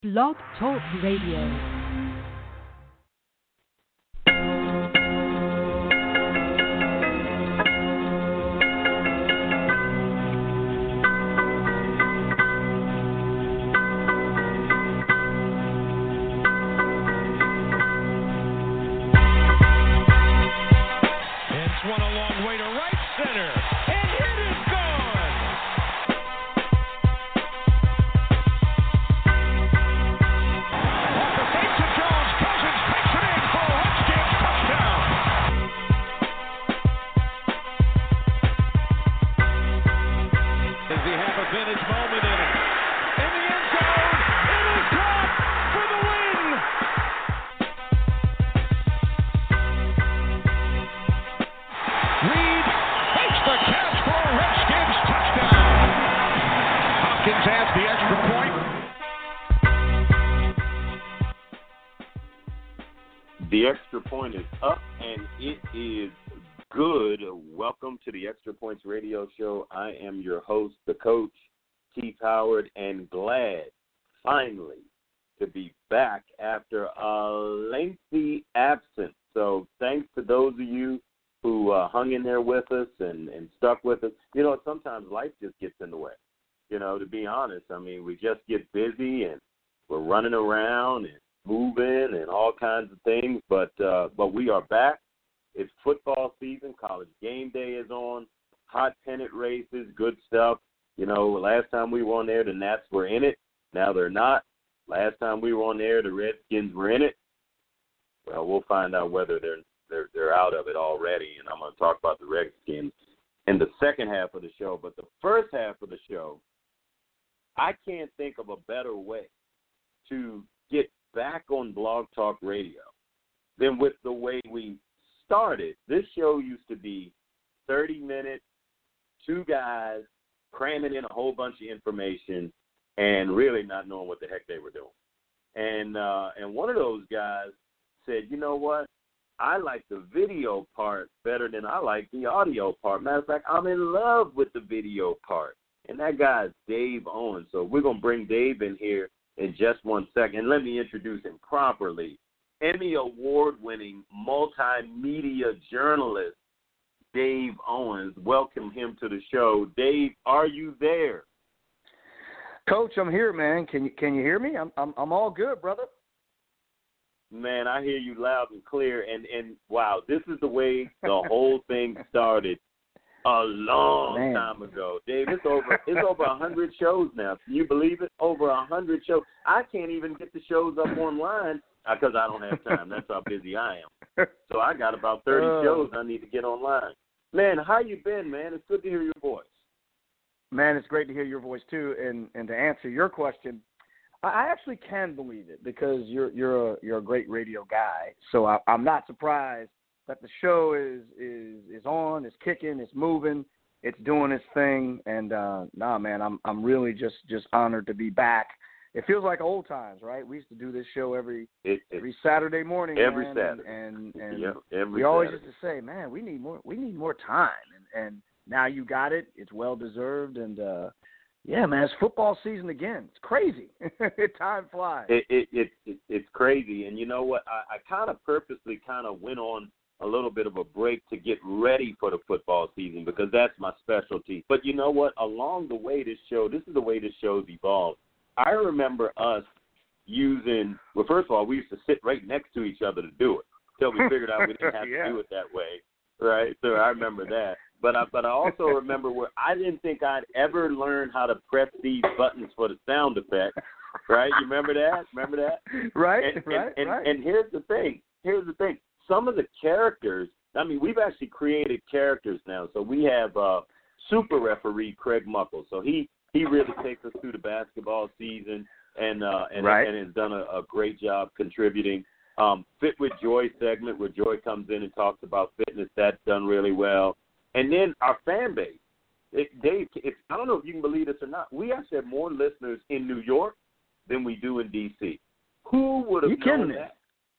Blog Talk Radio. The Extra Point is up, and it is good. Welcome to the Extra Points Radio Show. I am your host, the coach, Keith Howard, and glad, finally, to be back after a lengthy absence. So thanks to those of you who hung in there with us and stuck with us. You know, sometimes life just gets in the way. You know, to be honest, I mean, we just get busy, and we're running around and moving and all kinds of things, but we are back. It's football season. College game day is on. Hot pennant races, good stuff. You know, last time we were on there, the Nats were in it. Now they're not. Last time we were on there, the Redskins were in it. Well, we'll find out whether they're out of it already, and I'm going to talk about the Redskins in the second half of the show. But the first half of the show, I can't think of a better way to get back on Blog Talk Radio than with the way we started. This show used to be 30 minutes, two guys cramming in a whole bunch of information and really not knowing what the heck they were doing. And one of those guys said, you know what? I like the video part better than I like the audio part. Matter of fact, I'm in love with the video part. And that guy is Dave Owens. So we're going to bring Dave in here in just 1 second. Let me introduce him properly. Emmy award-winning multimedia journalist Dave Owens. Welcome him to the show. Dave, are you there? Coach, I'm here, man. Can you hear me? I'm all good, brother. Man, I hear you loud and clear. And wow, this is the way the whole thing started. A long time ago, Dave. It's over 100 shows now. Can you believe it? Over 100 shows. I can't even get the shows up online because I don't have time. That's how busy I am. So I got about 30 shows I need to get online. Man, how you been, man? It's good to hear your voice. Man, it's great to hear your voice too. And to answer your question, I actually can believe it because you're a great radio guy. So I'm not surprised that the show is on, it's kicking, it's moving, it's doing its thing, and man, I'm really just honored to be back. It feels like old times, right? We used to do this show every Saturday morning, every man, Saturday, and we always Saturday. used to say, man, we need more time, and now you got it. It's well deserved, and yeah, man, it's football season again. It's crazy. Time flies. It's crazy, and you know what? I kind of purposely went on a little bit of a break to get ready for the football season because that's my specialty. But you know what? Along the way, this is the way this show's evolved. I remember us using, well, first of all, we used to sit right next to each other to do it until we figured out we didn't have to do it that way, right? So I remember that. But I also remember where I didn't think I'd ever learn how to press these buttons for the sound effect, right? You remember that? Right, right. Right. And here's the thing. Some of the characters, I mean, we've actually created characters now. So we have super referee Craig Muckle. So he really takes us through the basketball season and has done a great job contributing. Fit with Joy segment where Joy comes in and talks about fitness. That's done really well. And then our fan base. Dave, I don't know if you can believe this or not. We actually have more listeners in New York than we do in D.C. Who would have known that?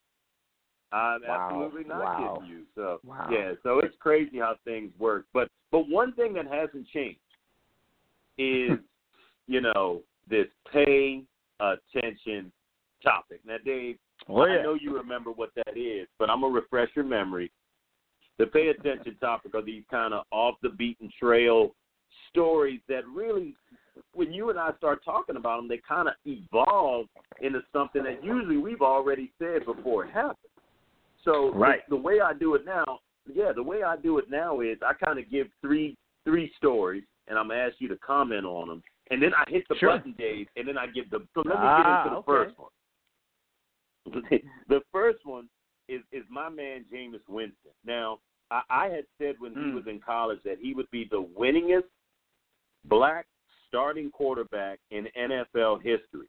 I'm absolutely not kidding you. So yeah, so it's crazy how things work. But one thing that hasn't changed is, you know, this pay attention topic. Now, Dave, I know you remember what that is, but I'm going to refresh your memory. The pay attention topic are these kind of off-the-beaten trail stories that really, when you and I start talking about them, they kind of evolve into something that usually we've already said before it happened. So the way I do it now, is I kind of give three stories, and I'm going to ask you to comment on them. And then I hit the button, Dave, and then I give them. So let me get into the first one. The first one is my man, Jameis Winston. Now, I had said when he was in college that he would be the winningest black starting quarterback in NFL history.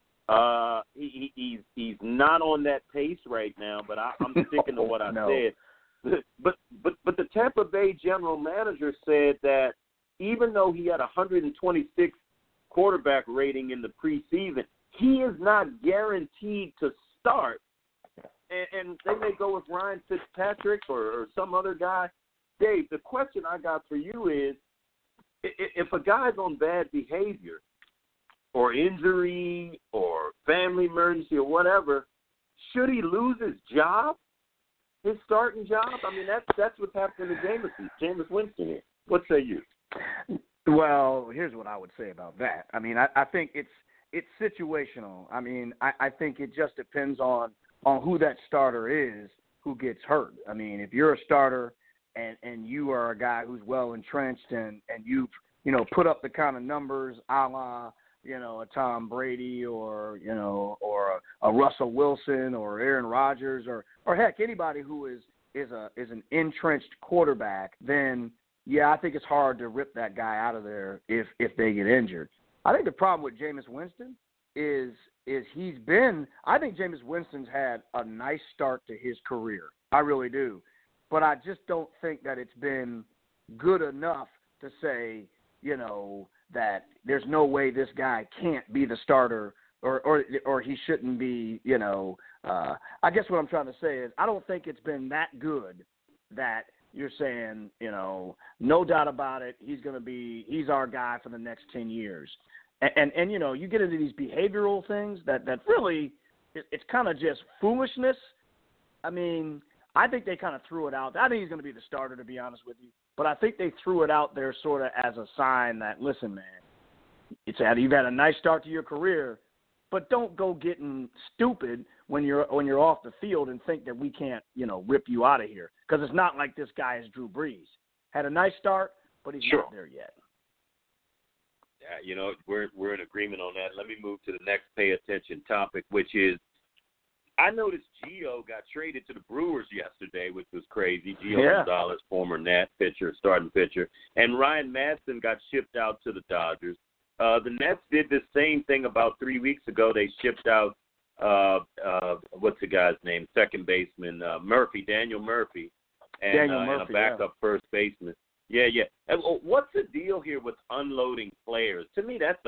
He's not on that pace right now, but I'm sticking to what I said. But the Tampa Bay general manager said that even though he had 126 quarterback rating in the preseason, he is not guaranteed to start. And they may go with Ryan Fitzpatrick or some other guy. Dave, the question I got for you is, if a guy's on bad behavior or injury or family emergency or whatever, should he lose his job, his starting job? I mean, that's what's happening to Jameis Winston here. What say you? Well, here's what I would say about that. I mean, I think it's situational. I mean, I think it just depends on who that starter is who gets hurt. I mean, if you're a starter and you are a guy who's well entrenched and you've, put up the kind of numbers a la, a Tom Brady or a Russell Wilson or Aaron Rodgers or heck, anybody who is an entrenched quarterback, then yeah, I think it's hard to rip that guy out of there if they get injured. I think the problem with Jameis Winston is I think Jameis Winston's had a nice start to his career. I really do. But I just don't think that it's been good enough to say, that there's no way this guy can't be the starter or he shouldn't be, I guess what I'm trying to say is I don't think it's been that good that you're saying, no doubt about it, he's our guy for the next 10 years. And you get into these behavioral things that really, it's kind of just foolishness. I mean, I think they kind of threw it out. I think he's going to be the starter, to be honest with you. But I think they threw it out there sort of as a sign that, listen, man, you've had a nice start to your career, but don't go getting stupid when you're off the field and think that we can't, rip you out of here. Because it's not like this guy is Drew Brees. Had a nice start, but he's not there yet. Yeah, we're in agreement on that. Let me move to the next pay attention topic, which is I noticed Gio got traded to the Brewers yesterday, which was crazy. Gio Gonzalez, former Nat pitcher, starting pitcher, and Ryan Madson got shipped out to the Dodgers. The Nets did the same thing about 3 weeks ago. They shipped out what's the guy's name? Second baseman Daniel Murphy, and a backup first baseman. Yeah. And what's the deal here with unloading players? To me, that's a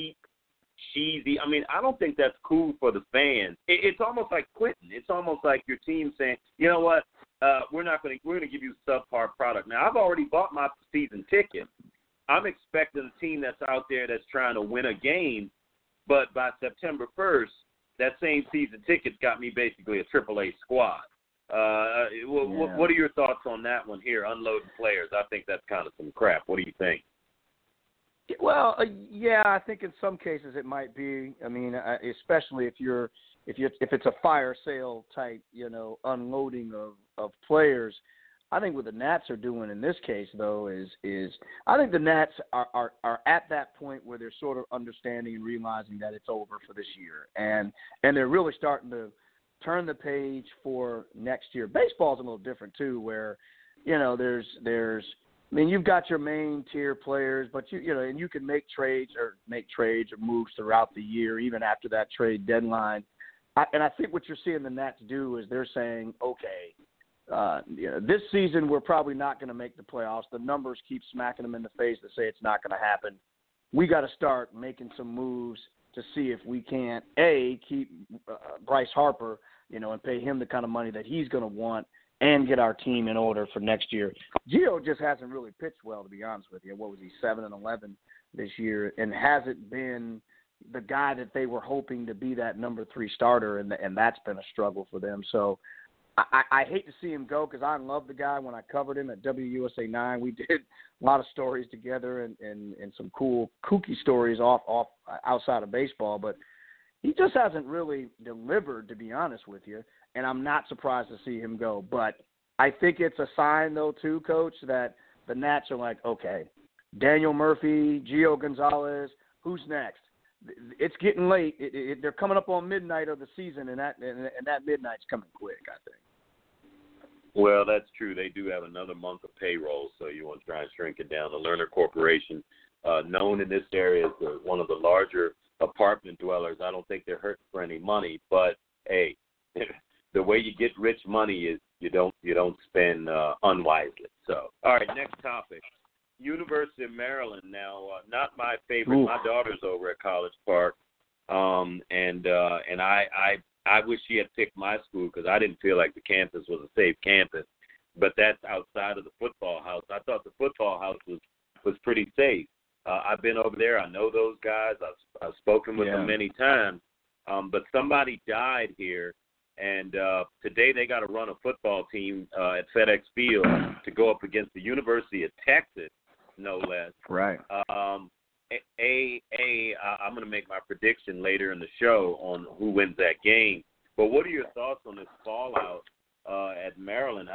cheesy. I mean, I don't think that's cool for the fans. It's almost like quitting. It's almost like your team saying, you know what, we're going to give you subpar product. Now, I've already bought my season ticket. I'm expecting a team that's out there that's trying to win a game, but by September 1st, that same season ticket's got me basically a AAA squad. What are your thoughts on that one here, unloading players? I think that's kind of some crap. What do you think? Well, I think in some cases it might be. I mean, especially if it's a fire sale type, unloading of players. I think what the Nats are doing in this case, though, is I think the Nats are at that point where they're sort of understanding and realizing that it's over for this year, and they're really starting to turn the page for next year. Baseball's a little different too, where there's I mean, you've got your main tier players, but and you can make trades or moves throughout the year, even after that trade deadline. And I think what you're seeing the Nats do is they're saying, okay, this season we're probably not going to make the playoffs. The numbers keep smacking them in the face to say it's not going to happen. We got to start making some moves to see if we can't, keep Bryce Harper, and pay him the kind of money that he's going to want, and get our team in order for next year. Gio just hasn't really pitched well, to be honest with you. What was he, 7-11 this year, and hasn't been the guy that they were hoping to be that number 3 starter, and that's been a struggle for them. So I hate to see him go because I love the guy. When I covered him at WUSA 9, we did a lot of stories together and some cool, kooky stories off outside of baseball. But he just hasn't really delivered, to be honest with you, and I'm not surprised to see him go. But I think it's a sign, though, too, Coach, that the Nats are like, okay, Daniel Murphy, Gio Gonzalez, who's next? It's getting late. They're coming up on midnight of the season, and that midnight's coming quick, I think. Well, that's true. They do have another month of payroll, so you want to try and shrink it down. The Lerner Corporation, known in this area as one of the larger apartment dwellers, I don't think they're hurting for any money. But, hey, the way you get rich money is you don't spend unwisely. So, all right, next topic. University of Maryland. Now, not my favorite. Ooh. My daughter's over at College Park, and I wish she had picked my school because I didn't feel like the campus was a safe campus. But that's outside of the football house. I thought the football house was pretty safe. I've been over there. I know those guys. I've spoken with them many times. But somebody died here, and today they got to run a football team at FedEx Field to go up against the University of Texas, no less. Right. I'm going to make my prediction later in the show on who wins that game. But what are your thoughts on this fallout at Maryland?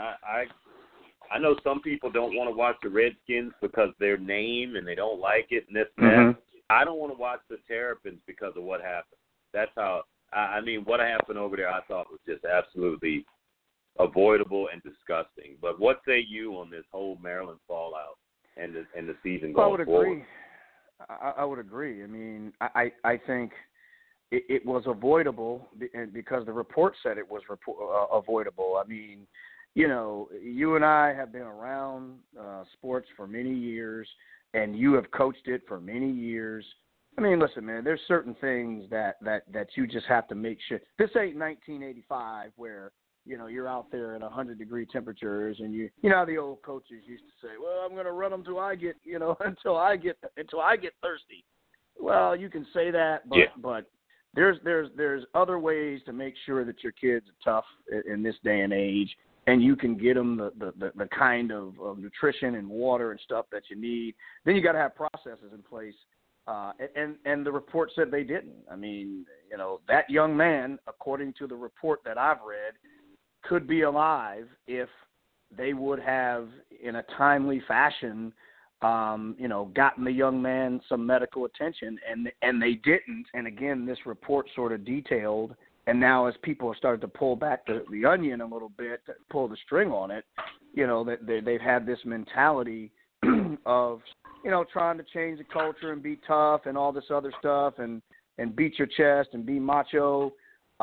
I know some people don't want to watch the Redskins because their name and they don't like it and this and that. I don't want to watch the Terrapins because of what happened. That's how what happened over there I thought was just absolutely avoidable and disgusting. But what say you on this whole Maryland fallout and the season going forward? I would agree. I mean, I think it was avoidable because the report said it was avoidable. I mean, you know, you and I have been around sports for many years, and you have coached it for many years. I mean, listen, man, there's certain things that you just have to make sure. This ain't 1985 where, you know, you're out there at 100-degree temperatures and you know how the old coaches used to say, well, I'm going to run them until I get thirsty. Well, you can say that, but there's other ways to make sure that your kids are tough in this day and age, and you can get them the kind of nutrition and water and stuff that you need. Then you got to have processes in place. And the report said they didn't. I mean, you know, that young man, according to the report that I've read, could be alive if they would have, in a timely fashion, gotten the young man some medical attention, and they didn't. And again, this report sort of detailed, and now as people have started to pull back the onion a little bit, pull the string on it, you know, that they've had this mentality of, you know, trying to change the culture and be tough and all this other stuff and beat your chest and be macho.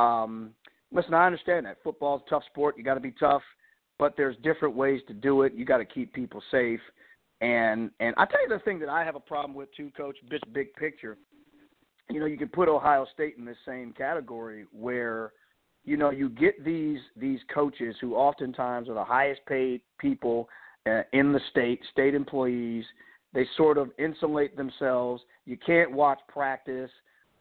Listen, I understand that. Football's a tough sport. You got to be tough, but there's different ways to do it. You got to keep people safe. And I tell you the thing that I have a problem with too, Coach, this big picture. You know, you can put Ohio State in this same category where, you know, you get these coaches who oftentimes are the highest paid people in the state employees. They sort of insulate themselves. You can't watch practice.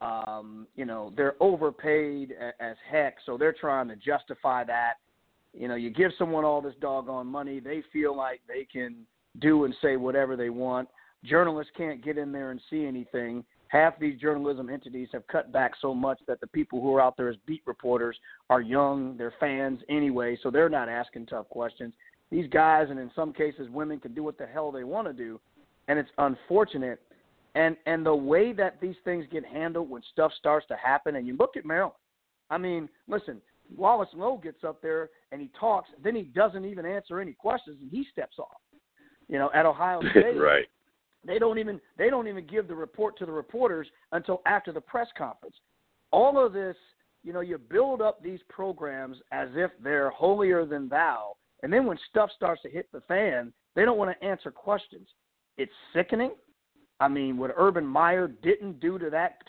You know, they're overpaid as heck, so they're trying to justify that. You know, you give someone all this doggone money, they feel like they can do and say whatever they want. Journalists can't get in there and see anything. Half these journalism entities have cut back so much that the people who are out there as beat reporters are young, they're fans anyway, so they're not asking tough questions. These guys, and in some cases women, can do what the hell they want to do, and it's unfortunate. And the way that these things get handled when stuff starts to happen, and you look at Maryland. I mean, listen, Wallace Lowe gets up there and he talks, then he doesn't even answer any questions and he steps off. You know, at Ohio State, right. They don't even give the report to the reporters until after the press conference. All of this, you know, you build up these programs as if they're holier than thou, and then when stuff starts to hit the fan, they don't want to answer questions. It's sickening. I mean, what Urban Meyer didn't do to that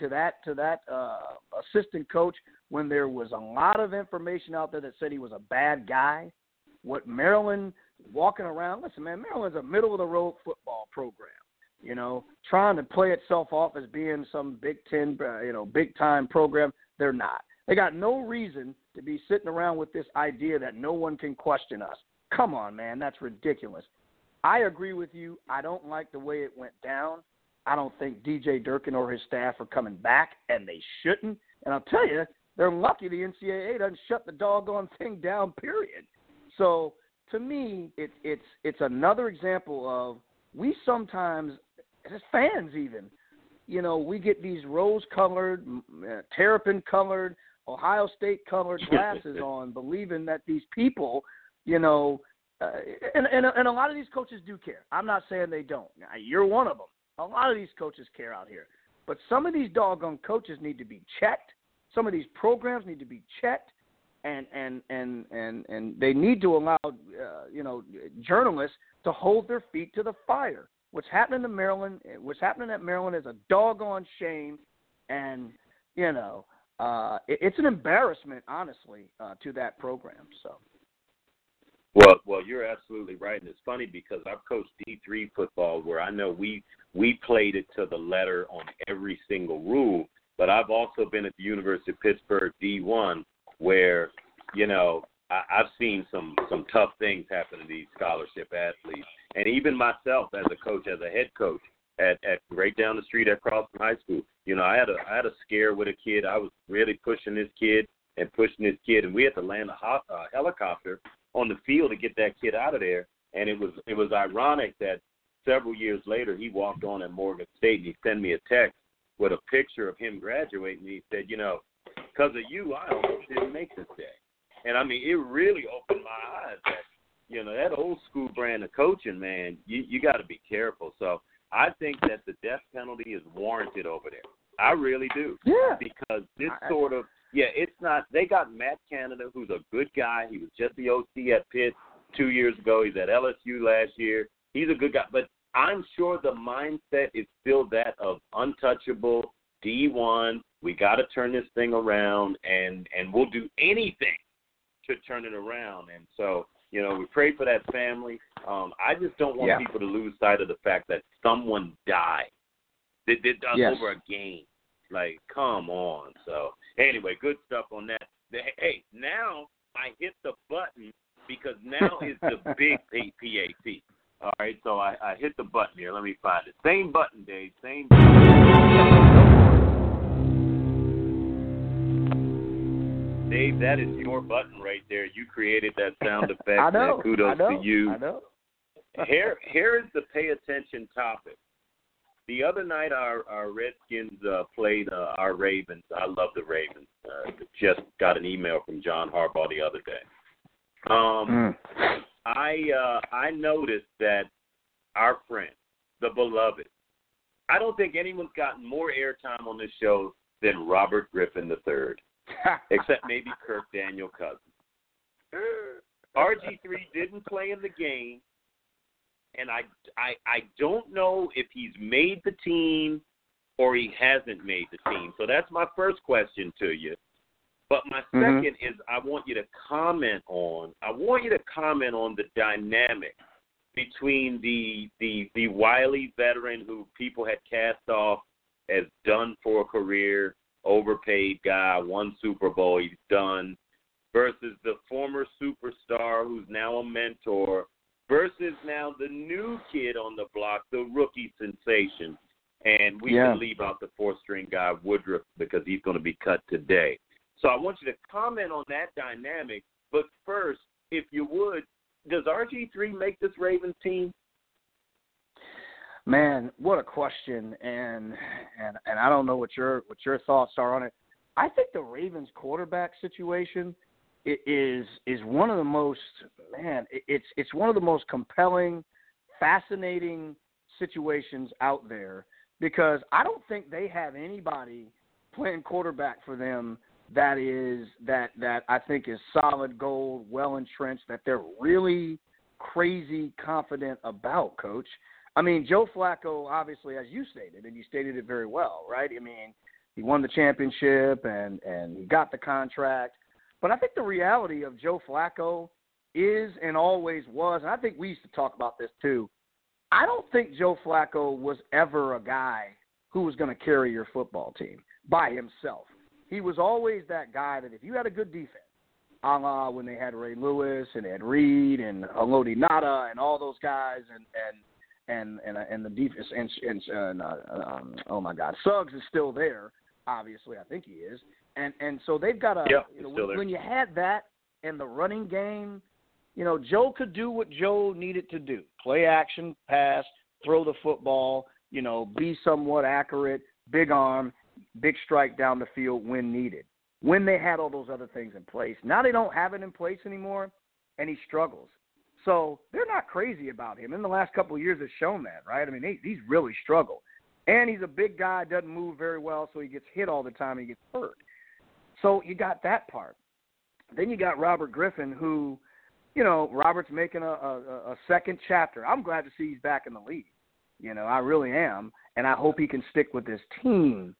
assistant coach when there was a lot of information out there that said he was a bad guy. What Maryland walking around, listen, man, Maryland's a middle-of-the-road football program. trying to play itself off as being some Big Ten, big-time program. They're not. They got no reason to be sitting around with this idea that no one can question us. Come on, man, that's ridiculous. I agree with you. I don't like the way it went down. I don't think DJ Durkin or his staff are coming back, and they shouldn't. And I'll tell you, they're lucky the NCAA doesn't shut the doggone thing down, period. So to me, it's another example of we sometimes, as fans even, we get these rose-colored, terrapin-colored, Ohio State-colored glasses on, believing that these people, and a lot of these coaches do care. I'm not saying they don't. Now, you're one of them. A lot of these coaches care out here. But some of these doggone coaches need to be checked. Some of these programs need to be checked, and they need to allow, journalists to hold their feet to the fire. What's happening at Maryland is a doggone shame, and, it's an embarrassment, honestly, to that program. So. Well, you're absolutely right, and it's funny because I've coached D3 football where I know we played it to the letter on every single rule, but I've also been at the University of Pittsburgh D1 where, I've seen some tough things happen to these scholarship athletes, and even myself as a coach, as a head coach at right down the street at Croston High School, I had a scare with a kid. I was really pushing this kid, and we had to land a helicopter on the field to get that kid out of there. And it was ironic that several years later he walked on at Morgan State and he sent me a text with a picture of him graduating. And he said, because of you, I almost didn't make this day. And I mean, it really opened my eyes that, that old school brand of coaching, man, you got to be careful. So I think that the death penalty is warranted over there. I really do. Yeah. Because this sort of, it's not. They got Matt Canada, who's a good guy. He was just the OC at Pitt 2 years ago. He's at LSU last year. He's a good guy. But I'm sure the mindset is still that of untouchable D1. We got to turn this thing around, and we'll do anything to turn it around. And so, we pray for that family. I just don't want people to lose sight of the fact that someone died. They did over a game. Like, come on. So, anyway, good stuff on that. Hey, now I hit the button because now is the big PAT. All right, so I hit the button here. Let me find it. Same button, Dave. Same button. Dave, that is your button right there. You created that sound effect. I know. Kudos to you. I know. Here is the pay attention topic. The other night, our Redskins played our Ravens. I love the Ravens. Just got an email from John Harbaugh the other day. I noticed that our friend, the beloved, I don't think anyone's gotten more airtime on this show than Robert Griffin III, except maybe Kirk Daniel Cousins. RG3 didn't play in the game. And I don't know if he's made the team or he hasn't made the team. So that's my first question to you. But my second is I want you to comment on the dynamic between the wily veteran who people had cast off as done for a career, overpaid guy, won Super Bowl, he's done, versus the former superstar who's now a mentor, versus now the new kid on the block, the rookie sensation. And we can leave out the fourth-string guy, Woodruff, because he's going to be cut today. So I want you to comment on that dynamic. But first, if you would, does RG3 make this Ravens team? Man, what a question, and I don't know what your thoughts are on it. I think the Ravens quarterback situation is one of the most, it's one of the most compelling, fascinating situations out there, because I don't think they have anybody playing quarterback for them that I think is solid gold, well entrenched, that they're really crazy confident about, Coach. I mean, Joe Flacco, obviously, as you stated, and you stated it very well, right? I mean, he won the championship and he got the contract. But I think the reality of Joe Flacco is and always was, and I think we used to talk about this too, I don't think Joe Flacco was ever a guy who was going to carry your football team by himself. He was always that guy that if you had a good defense, a la when they had Ray Lewis and Ed Reed and Haloti Ngata and all those guys and the defense and oh my God, Suggs is still there. Obviously, I think he is. And so they've got when you had that and the running game, Joe could do what Joe needed to do: play action, pass, throw the football, be somewhat accurate, big arm, big strike down the field when needed. When they had all those other things in place. Now they don't have it in place anymore, and he struggles. So they're not crazy about him. In the last couple of years, it's shown that, right? I mean, he's really struggled. And he's a big guy, doesn't move very well, so he gets hit all the time and he gets hurt. So you got that part. Then you got Robert Griffin, who, Robert's making a second chapter. I'm glad to see he's back in the league. I really am, and I hope he can stick with this team.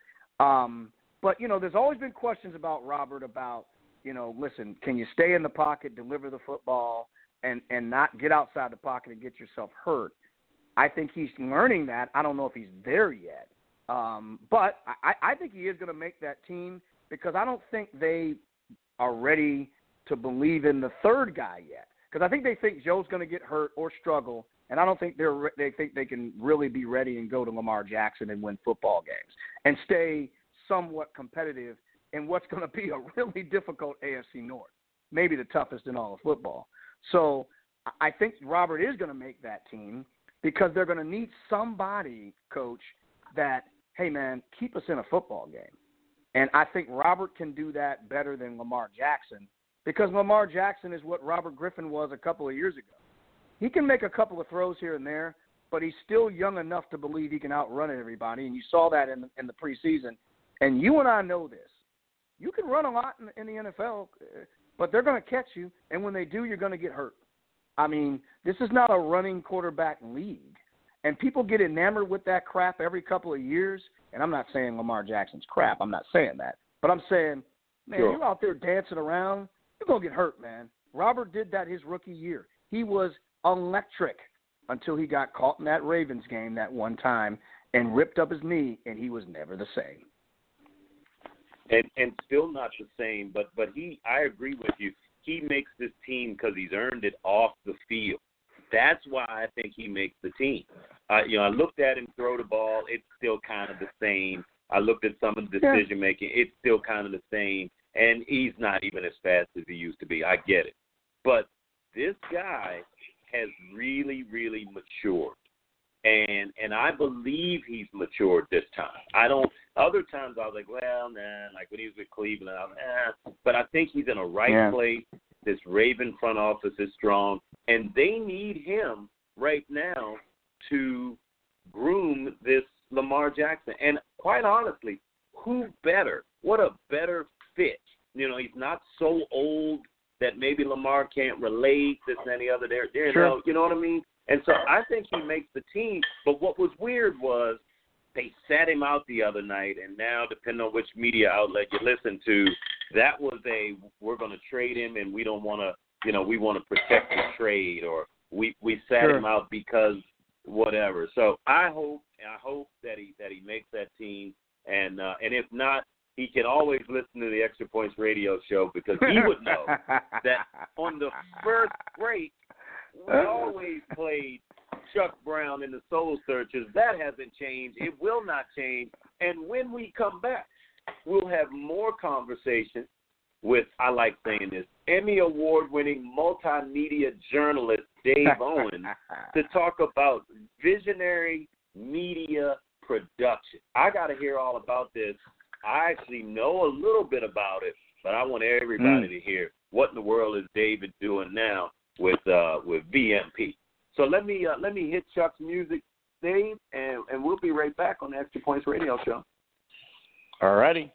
But, there's always been questions about Robert about, listen, can you stay in the pocket, deliver the football, and not get outside the pocket and get yourself hurt? I think he's learning that. I don't know if he's there yet. But I think he is going to make that team because I don't think they are ready to believe in the third guy yet. Because I think they think Joe's going to get hurt or struggle, and I don't think they think they can really be ready and go to Lamar Jackson and win football games and stay somewhat competitive in what's going to be a really difficult AFC North, maybe the toughest in all of football. So I think Robert is going to make that team because they're going to need somebody, Coach, that, hey, man, keep us in a football game. And I think Robert can do that better than Lamar Jackson because Lamar Jackson is what Robert Griffin was a couple of years ago. He can make a couple of throws here and there, but he's still young enough to believe he can outrun everybody, and you saw that in the preseason. And you and I know this. You can run a lot in the NFL, but they're going to catch you, and when they do, you're going to get hurt. I mean, this is not a running quarterback league, and people get enamored with that crap every couple of years, and I'm not saying Lamar Jackson's crap. I'm not saying that. But I'm saying, man, You're out there dancing around, you're going to get hurt, man. Robert did that his rookie year. He was electric until he got caught in that Ravens game that one time and ripped up his knee, and he was never the same. And still not the same, but I agree with you. He makes this team because he's earned it off the field. That's why I think he makes the team. I looked at him throw the ball. It's still kind of the same. I looked at some of the decision making. It's still kind of the same. And he's not even as fast as he used to be. I get it. But this guy has really, really matured. And I believe he's matured this time. Other times I was like, well, nah, like when he was with Cleveland, I was but I think he's in a right place. This Raven front office is strong, and they need him right now to groom this Lamar Jackson. And quite honestly, who better? What a better fit. He's not so old that maybe Lamar can't relate, this and any other. Sure. You know what I mean? And so I think he makes the team. But what was weird was they sat him out the other night, and now, depending on which media outlet you listen to, that was we're going to trade him, and we don't want to, we want to protect the trade, or we sat him out because whatever. So I hope that he makes that team, and if not, he can always listen to the Extra Points radio show because he would know that on the first break, we always played Chuck Brown and the Soul Searchers. That hasn't changed. It will not change. And when we come back, we'll have more conversation with, I like saying this, Emmy Award-winning multimedia journalist Dave Owen to talk about visionary media production. I got to hear all about this. I actually know a little bit about it, but I want everybody to hear what in the world is David doing now with VMP. So let me hit Chuck's music, Dave, and we'll be right back on the Extra Points Radio Show. All righty.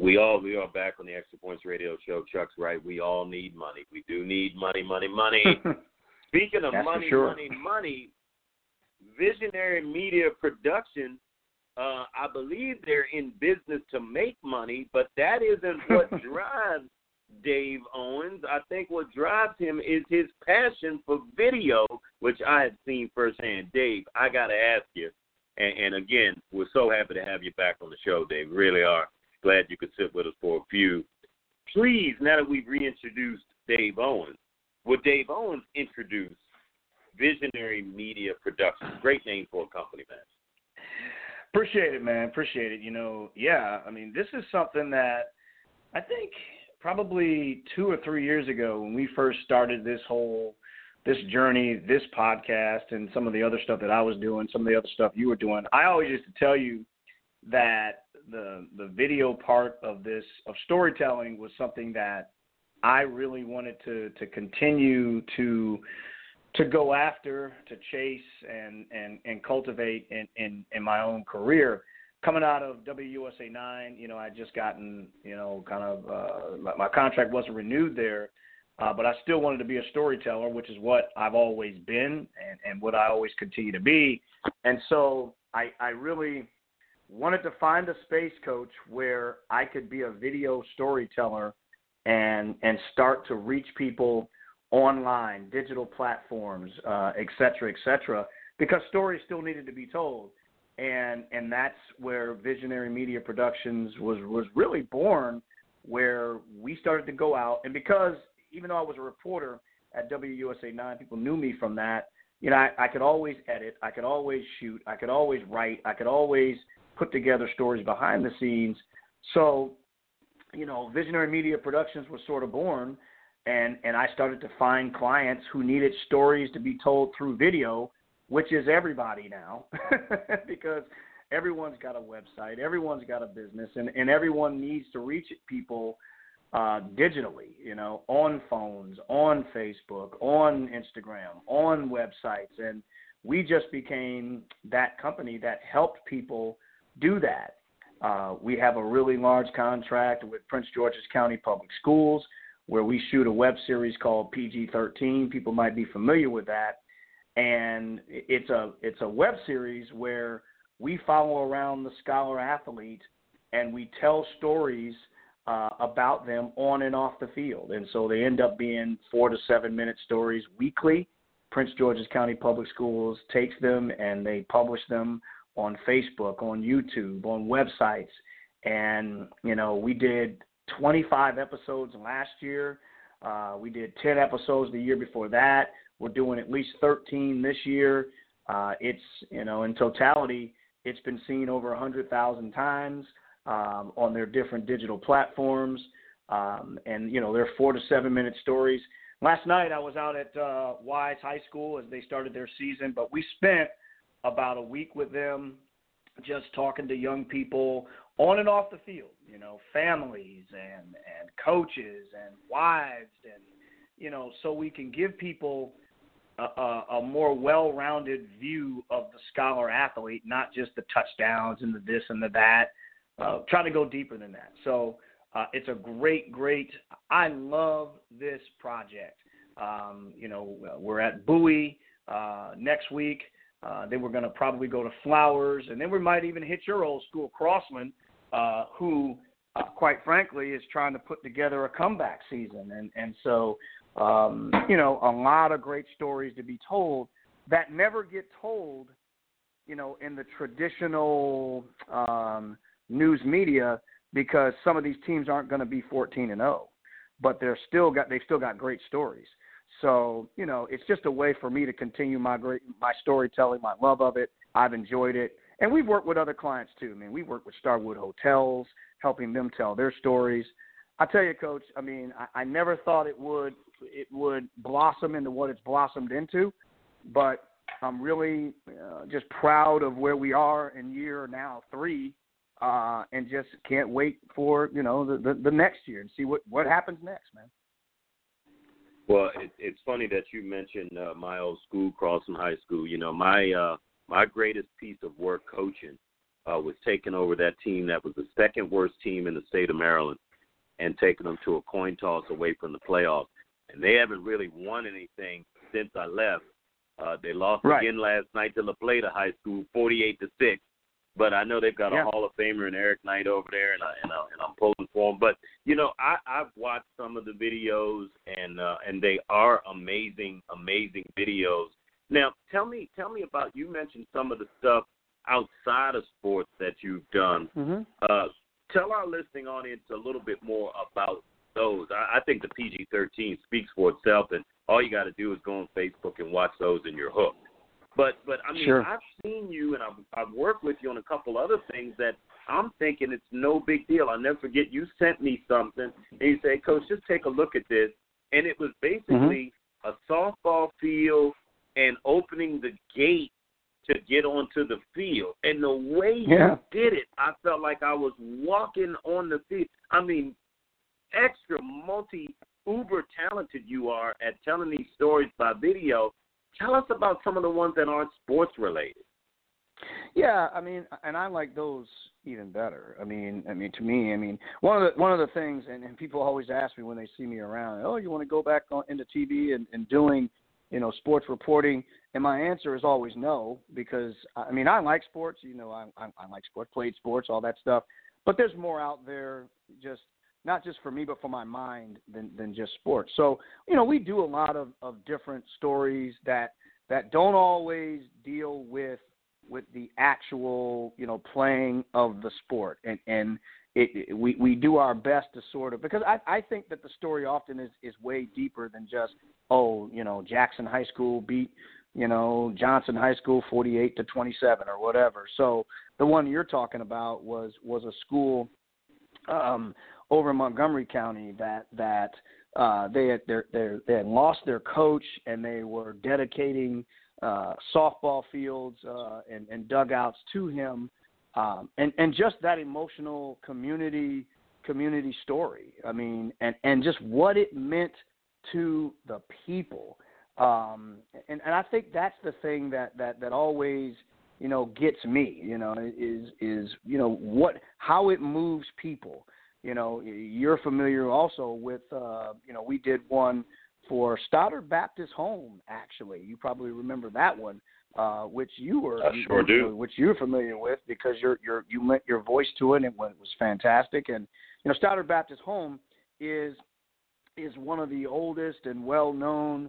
We are back on the Extra Points Radio Show. Chuck's right. We all need money. We do need money. Speaking of money, Visionary Media Production, I believe they're in business to make money, but that isn't what drives Dave Owens. I think what drives him is his passion for video, which I have seen firsthand. Dave, I got to ask you, and again, we're so happy to have you back on the show, Dave. Really are. Glad you could sit with us for a few. Please, now that we've reintroduced Dave Owens, would Dave Owens introduce Visionary Media Productions? Great name for a company, man. Appreciate it, man. Appreciate it. I mean, this is something that I think probably 2 or 3 years ago when we first started this journey, this podcast, and some of the other stuff that I was doing, some of the other stuff you were doing, I always used to tell you that the video part of storytelling was something that I really wanted to continue to go after, to chase, and cultivate in my own career. Coming out of WUSA 9, I just gotten, my contract wasn't renewed there, but I still wanted to be a storyteller, which is what I've always been and what I always continue to be. And so I really wanted to find a space, Coach, where I could be a video storyteller and start to reach people online, digital platforms, et cetera, because stories still needed to be told. And that's where Visionary Media Productions was really born, where we started to go out. And because even though I was a reporter at WUSA 9, people knew me from that, I could always edit, I could always shoot, I could always write, I could always put together stories behind the scenes. So, Visionary Media Productions was sort of born, and I started to find clients who needed stories to be told through video, which is everybody now, because everyone's got a website, everyone's got a business, and everyone needs to reach people digitally, on phones, on Facebook, on Instagram, on websites. And we just became that company that helped people do that. We have a really large contract with Prince George's County Public Schools, where we shoot a web series called PG-13. People might be familiar with that. And it's a web series where we follow around the scholar athlete and we tell stories about them on and off the field. And so they end up being 4 to 7 minute stories weekly. Prince George's County Public Schools takes them and they publish them on Facebook, on YouTube, on websites. And, we did 25 episodes last year. We did 10 episodes the year before that. We're doing at least 13 this year. It's, in totality, it's been seen over 100,000 times on their different digital platforms. And, they're 4 to 7 minute stories. Last night I was out at Wise High School as they started their season, but we spent about a week with them just talking to young people on and off the field, families and coaches and wives, and, so we can give people a more well-rounded view of the scholar athlete, not just the touchdowns and the this and the that. Try to go deeper than that. So it's a great, I love this project. We're at Bowie next week. Then we're going to probably go to Flowers, and then we might even hit your old school, Crossland, who, quite frankly, is trying to put together a comeback season. And so, a lot of great stories to be told that never get told, in the traditional news media, because some of these teams aren't going to be 14-0, but they've still got great stories. So, it's just a way for me to continue my storytelling, my love of it. I've enjoyed it. And we've worked with other clients too. I mean, we work with Starwood Hotels, helping them tell their stories. I tell you, Coach, I never thought it would blossom into what it's blossomed into, but I'm really just proud of where we are in year now 3, and just can't wait for, the next year and see what happens next, man. Well, it's funny that you mentioned my old school, Crossland High School. My greatest piece of work coaching was taking over that team that was the second worst team in the state of Maryland and taking them to a coin toss away from the playoffs. And they haven't really won anything since I left. They lost again last night to La Plata High School, 48-6. But I know they've got a Hall of Famer in Eric Knight over there, and I'm pulling for him. But I've watched some of the videos, and they are amazing videos. Now, tell me about. You mentioned some of the stuff outside of sports that you've done. Mm-hmm. Tell our listening audience a little bit more about those. I think the PG-13 speaks for itself, and all you got to do is go on Facebook and watch those, and you're hooked. But I mean, sure. I've seen you, and I've worked with you on a couple other things that I'm thinking it's no big deal. I'll never forget you sent me something, and you said, Coach, just take a look at this. And it was basically a softball field and opening the gate to get onto the field. And the way you did it, I felt like I was walking on the field. I mean, extra uber talented you are at telling these stories by video. Tell us about some of the ones that aren't sports related. Yeah, I mean, and I like those even better. I mean, to me, one of the things, and people always ask me when they see me around, oh, you want to go back into TV and doing, sports reporting? And my answer is always no, because I like sports. I like sports, played sports, all that stuff. But there's more out there, just not just for me, but for my mind than just sports. So, we do a lot of different stories that don't always deal with the actual, playing of the sport. And we do our best to sort of, because I think that the story often is way deeper than just, Jackson High School beat, Johnson High School 48-27 or whatever. So the one you're talking about was a school over in Montgomery County that they had lost their coach, and they were dedicating softball fields and dugouts to him, and just that emotional community story. I mean, and just what it meant to the people. And I think that's the thing that always gets me. Is how it moves people. You're familiar also with, we did one for Stoddard Baptist Home, actually. You probably remember that one, which you were which you're familiar with, because you lent your voice to it, and it was fantastic. And, Stoddard Baptist Home is one of the oldest and well-known,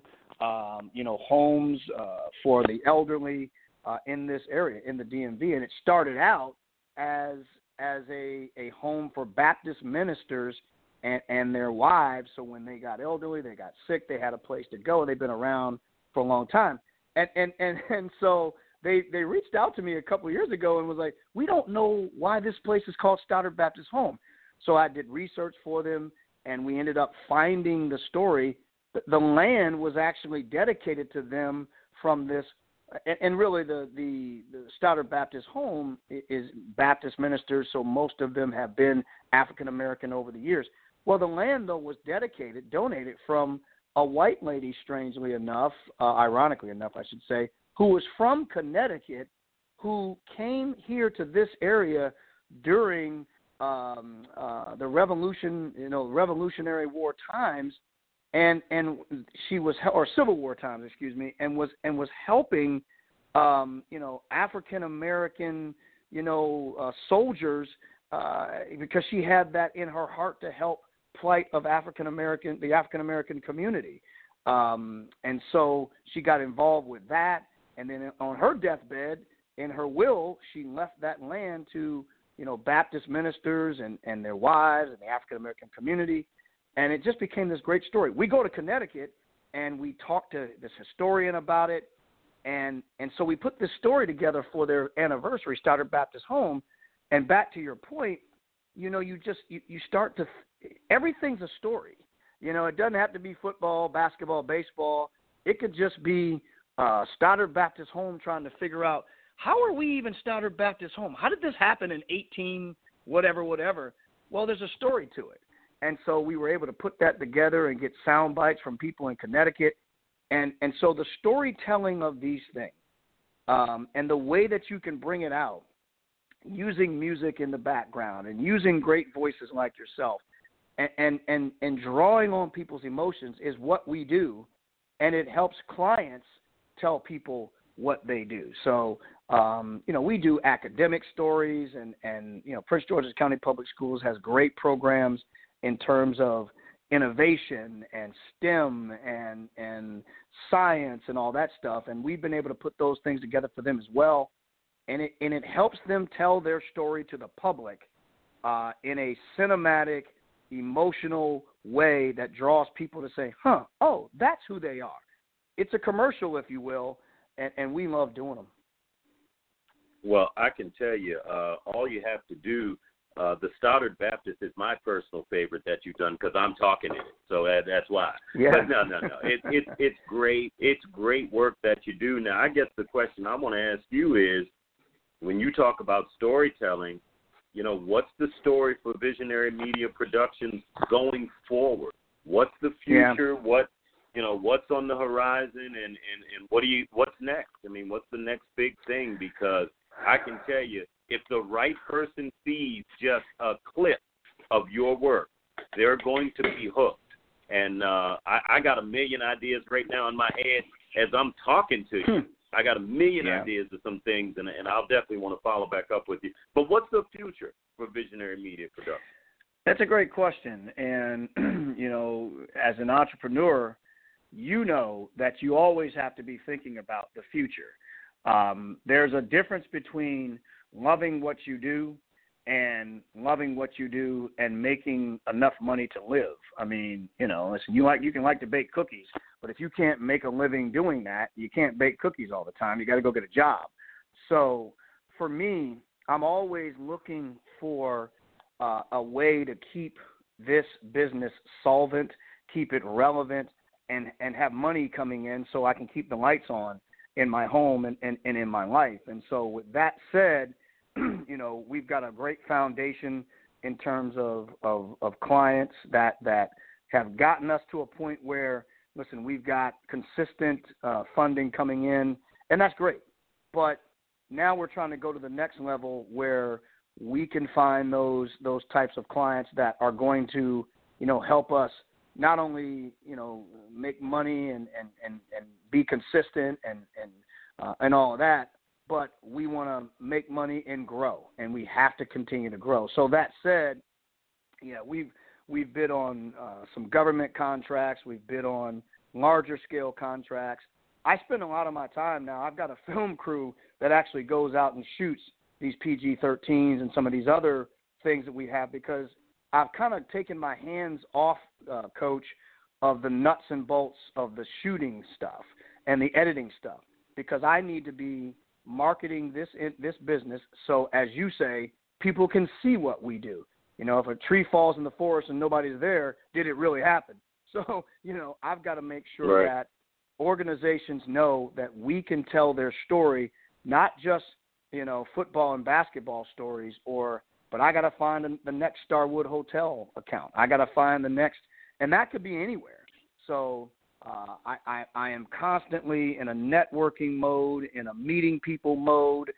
homes for the elderly in this area, in the DMV. And it started out as a home for Baptist ministers and their wives. So when they got elderly, they got sick, they had a place to go. They've been around for a long time. And so they reached out to me a couple of years ago and was like, we don't know why this place is called Stoddard Baptist Home. So I did research for them, and we ended up finding the story. The land was actually dedicated to them from this. And really, the Stoddard Baptist Home is Baptist ministers, so most of them have been African American over the years. Well, the land, though, was donated from a white lady, strangely enough, ironically enough, I should say, who was from Connecticut, who came here to this area during the Revolutionary War times, and she was, or Civil War times, excuse me, and was helping, African American, soldiers, because she had that in her heart to help plight of the African American community, and so she got involved with that, and then on her deathbed, in her will, she left that land to Baptist ministers and their wives and the African American community. And it just became this great story. We go to Connecticut, and we talk to this historian about it. And so we put this story together for their anniversary, Stoddard Baptist Home. And back to your point, you start to everything's a story. It doesn't have to be football, basketball, baseball. It could just be Stoddard Baptist Home trying to figure out, how are we even Stoddard Baptist Home? How did this happen in 18 whatever? Well, there's a story to it. And so we were able to put that together and get sound bites from people in Connecticut. And so the storytelling of these things, and the way that you can bring it out, using music in the background and using great voices like yourself and drawing on people's emotions is what we do, and it helps clients tell people what they do. So, we do academic stories, and Prince George's County Public Schools has great programs in terms of innovation and STEM and science and all that stuff, and we've been able to put those things together for them as well, and it helps them tell their story to the public in a cinematic, emotional way that draws people to say, oh, that's who they are. It's a commercial, if you will, and we love doing them. Well, I can tell you, all you have to do, the Stoddard Baptist is my personal favorite that you've done because I'm talking in it, so that's why. Yeah. But no. It's great. It's great work that you do. Now, I guess the question I want to ask you is, when you talk about storytelling, what's the story for Visionary Media Productions going forward? What's the future? Yeah. What's on the horizon, and what's next? I mean, what's the next big thing? Because I can tell you, if the right person sees just a clip of your work, they're going to be hooked. And I got a million ideas right now in my head as I'm talking to you. I got a million ideas of some things, and I'll definitely want to follow back up with you. But what's the future for Visionary Media Production? That's a great question. And, as an entrepreneur, that you always have to be thinking about the future. There's a difference between loving what you do and loving what you do and making enough money to live. I mean, listen, you can like to bake cookies, but if you can't make a living doing that, you can't bake cookies all the time. You got to go get a job. So for me, I'm always looking for a way to keep this business solvent, keep it relevant, and have money coming in so I can keep the lights on in my home and in my life. And so with that said, we've got a great foundation in terms of clients that have gotten us to a point where, listen, we've got consistent funding coming in, and that's great. But now we're trying to go to the next level where we can find those types of clients that are going to, help us not only, make money and be consistent and all of that, but we want to make money and grow, and we have to continue to grow. So that said, we've bid on some government contracts. We've bid on larger scale contracts. I spend a lot of my time now. I've got a film crew that actually goes out and shoots these PG-13s and some of these other things that we have, because I've kind of taken my hands off, Coach, of the nuts and bolts of the shooting stuff and the editing stuff, because I need to be marketing this business so, as you say, people can see what we do. If a tree falls in the forest and nobody's there, did it really happen? So, I've got to make sure that organizations know that we can tell their story, not just, football and basketball stories, but I got to find the next Starwood Hotel account. I got to find the next, and that could be anywhere. So I am constantly in a networking mode, in a meeting people mode,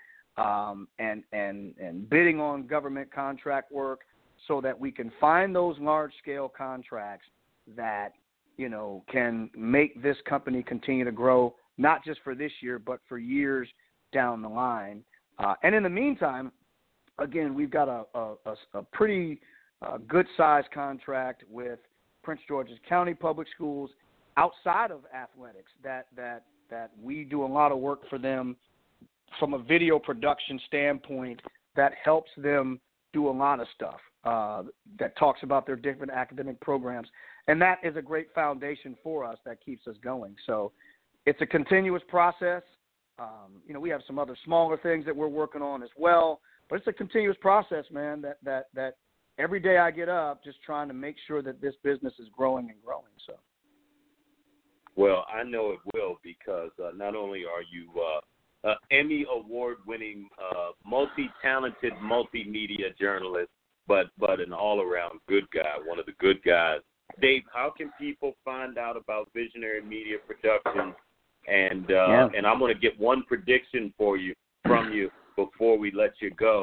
and bidding on government contract work so that we can find those large-scale contracts that, can make this company continue to grow, not just for this year, but for years down the line. And in the meantime, again, we've got a pretty good-sized contract with Prince George's County Public Schools outside of athletics that we do a lot of work for them from a video production standpoint that helps them do a lot of stuff that talks about their different academic programs. And that is a great foundation for us that keeps us going. So it's a continuous process. We have some other smaller things that we're working on as well, but it's a continuous process, man, that every day I get up just trying to make sure that this business is growing and growing. So. Well, I know it will, because not only are you Emmy award-winning, multi-talented, multimedia journalist, but an all-around good guy, one of the good guys. Dave, how can people find out about Visionary Media Productions? And I'm going to get one prediction from you before we let you go.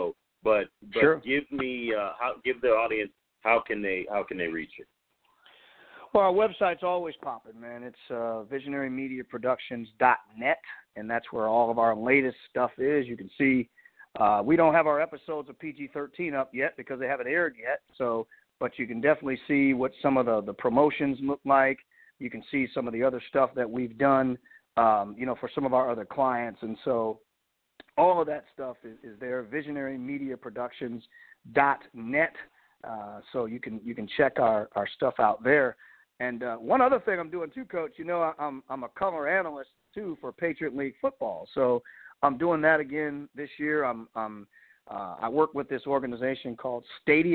But Sure. give the audience how can they reach you? Well, our website's always popping, man. It's visionarymediaproductions.net, and that's where all of our latest stuff is. You can see we don't have our episodes of PG-13 up yet because they haven't aired yet. But you can definitely see what some of the promotions look like. You can see some of the other stuff that we've done, for some of our other clients. And so all of that stuff is there, visionarymediaproductions.net. So you can check our stuff out there. And one other thing I'm doing too, Coach, I'm a color analyst too for Patriot League football. So I'm doing that again this year. I work with this organization called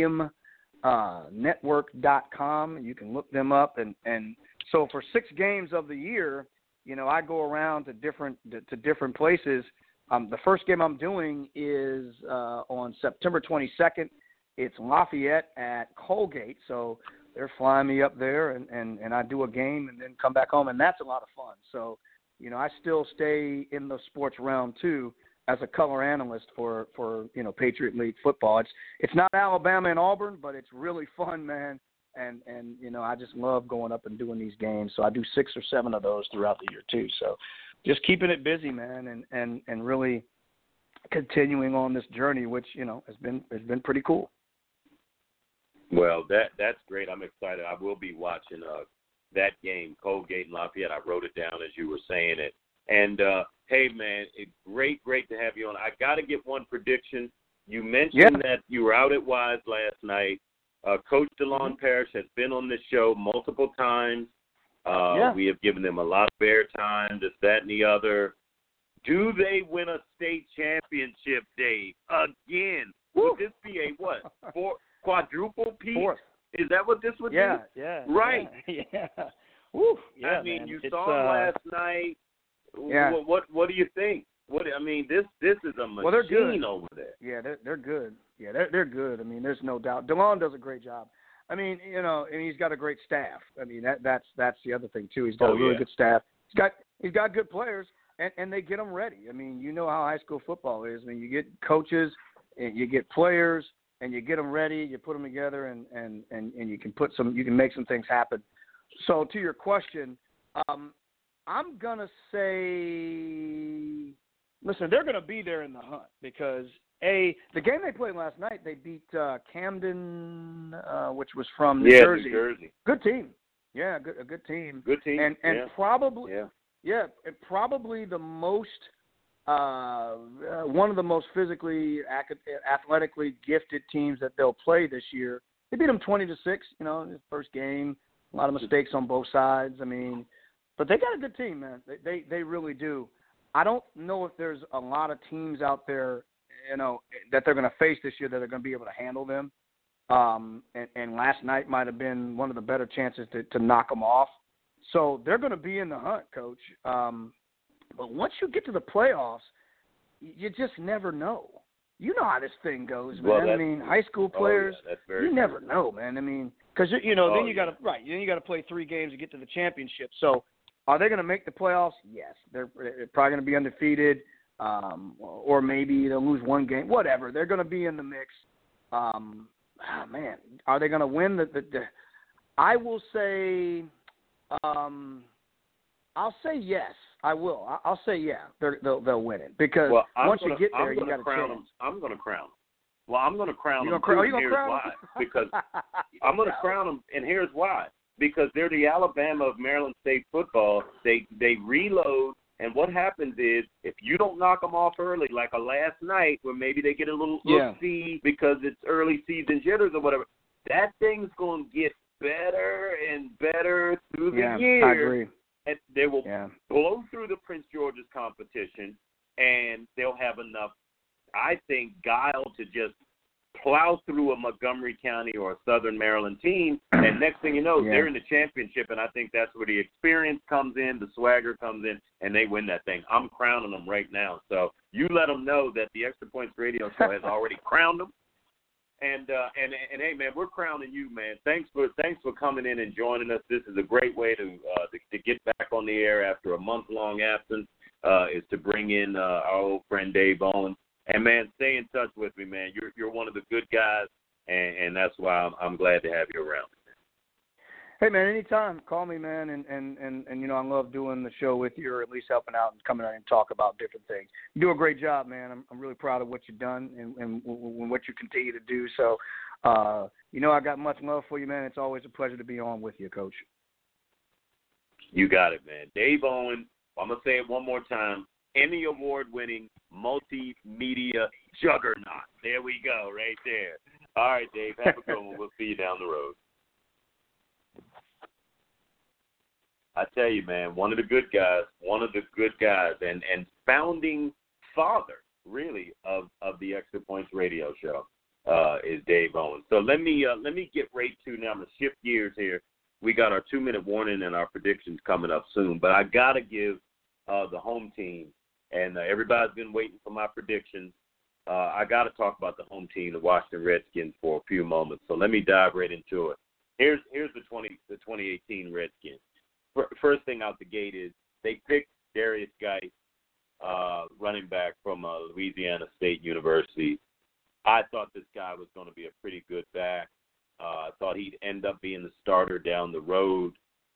StadiumNetwork.com. You can look them up. And so for 6 games of the year, I go around to different places. The first game I'm doing is on September 22nd. It's Lafayette at Colgate. So they're flying me up there, and I do a game and then come back home, and that's a lot of fun. So, I still stay in the sports realm too as a color analyst for Patriot League football. It's not Alabama and Auburn, but it's really fun, man. And I just love going up and doing these games. So I do 6 or 7 of those throughout the year too. So just keeping it busy, man, and really continuing on this journey, which has been pretty cool. Well, that's great. I'm excited. I will be watching that game, Colgate and Lafayette. I wrote it down as you were saying it. And, hey, man, it's great to have you on. I got to get one prediction. You mentioned that you were out at Wise last night. Coach DeLon Parrish has been on this show multiple times. We have given them a lot of airtime, this, that, and the other. Do they win a state championship, Dave? Again? Would this be a what? Quadruple P? Fourth. Is that what this would be? Yeah. Right. Yeah. Woo. Yeah, I mean, man. you saw him last night. Yeah. What do you think? This is a machine they're good. over there. Yeah, they're good. Yeah, they're good. I mean, there's no doubt. DeLon does a great job. I mean, and he's got a great staff. I mean, that's the other thing too. He's got a really good staff. He's got good players, and they get them ready. I mean, you know how high school football is. I mean, you get coaches, and you get players, and you get them ready. You put them together, and you can make some things happen. So to your question, I'm gonna say, listen, they're gonna be there in the hunt because the game they played last night, they beat Camden, which was from New Jersey. New Jersey. Good team. Yeah, a good team. Good team. And probably probably the most one of the most physically athletically gifted teams that they'll play this year. They beat them 20-6. In the first game. A lot of mistakes on both sides. I mean, but they got a good team, man. They really do. I don't know if there's a lot of teams out there, that they're going to face this year that are going to be able to handle them. And last night might have been one of the better chances to knock them off. So they're going to be in the hunt, Coach. But once you get to the playoffs, you just never know. You know how this thing goes, man. Well, I mean, high school players, you never know, man. I mean, because then you got to play 3 games to get to the championship. So, are they going to make the playoffs? Yes, they're probably going to be undefeated, or maybe they'll lose 1 game. Whatever, they're going to be in the mix. Man, are they going to win the? I will say, I'll say yes. I will. I'll say yeah. They'll win it because once you get there, you got to crown them. I'm going to crown them. Well, I'm going to crown them. Here's why. Because I'm going to crown them, and here's why. Because they're the Alabama of Maryland State football. They reload, and what happens is if you don't knock them off early, like a last night where maybe they get a little oopsie because it's early season jitters or whatever, that thing's going to get better and better through the year. I agree. And they will blow through the Prince George's competition, and they'll have enough, I think, guile to just plow through a Montgomery County or a Southern Maryland team, and next thing you know, they're in the championship, and I think that's where the experience comes in, the swagger comes in, and they win that thing. I'm crowning them right now. So you let them know that the Extra Points Radio Show has already crowned them. And hey, man, we're crowning you, man. Thanks for coming in and joining us. This is a great way to get back on the air after a month-long absence, is to bring in our old friend Dave Owens. And, man, stay in touch with me, man. You're one of the good guys, and that's why I'm glad to have you around. Hey, man, anytime. Call me, man, and I love doing the show with you, or at least helping out and coming out and talk about different things. You do a great job, man. I'm really proud of what you've done and what you continue to do. So, I got much love for you, man. It's always a pleasure to be on with you, Coach. You got it, man. Dave Owen, I'm going to say it one more time, Emmy Award-winning multimedia juggernaut. There we go, right there. All right, Dave, have a good one. We'll see you down the road. I tell you, man, one of the good guys, and founding father, really, of the Extra Points Radio Show is Dave Owens. So let me get right to now. I'm going to shift gears here. We got our 2-minute warning and our predictions coming up soon, but I got to give the home team, and everybody's been waiting for my predictions. I got to talk about the home team, the Washington Redskins, for a few moments. So let me dive right into it. Here's the 2018 Redskins. First thing out the gate is they picked Darius Geis, running back from Louisiana State University. I thought this guy was going to be a pretty good back. I thought he'd end up being the starter down the road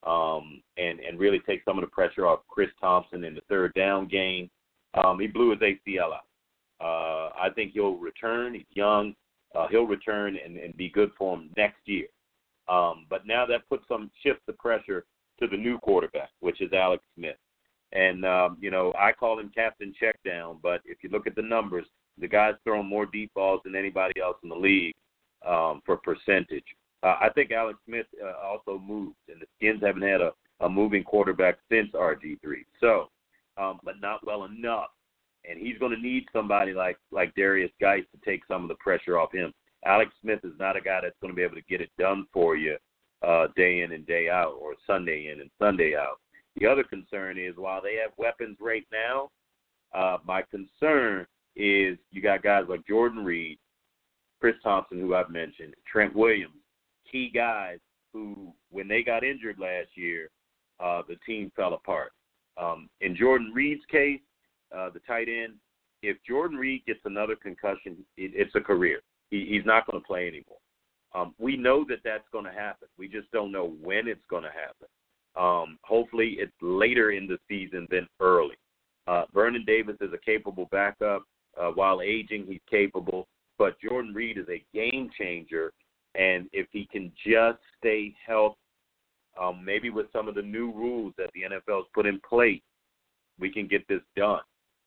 and really take some of the pressure off Chris Thompson in the third down game. He blew his ACL out. I think he'll return. He's young. He'll return and be good for him next year. But now that shifts the pressure to the new quarterback, which is Alex Smith. And, I call him Captain Checkdown, but if you look at the numbers, the guy's throwing more deep balls than anybody else in the league for percentage. I think Alex Smith also moved, and the Skins haven't had a moving quarterback since RG3. So, but not well enough. And he's going to need somebody like Darius Geis to take some of the pressure off him. Alex Smith is not a guy that's going to be able to get it done for you day in and day out, or Sunday in and Sunday out. The other concern is, while they have weapons right now, my concern is you got guys like Jordan Reed, Chris Thompson, who I've mentioned, Trent Williams, key guys who, when they got injured last year, the team fell apart. In Jordan Reed's case, the tight end, if Jordan Reed gets another concussion, it's a career. He's not going to play anymore. We know that that's going to happen. We just don't know when it's going to happen. Hopefully it's later in the season than early. Vernon Davis is a capable backup. While aging, he's capable. But Jordan Reed is a game changer, and if he can just stay healthy, maybe with some of the new rules that the NFL's put in place, we can get this done.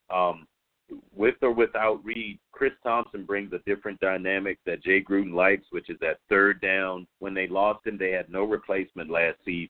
With or without Reed, Chris Thompson brings a different dynamic that Jay Gruden likes, which is that third down. When they lost him, they had no replacement last season.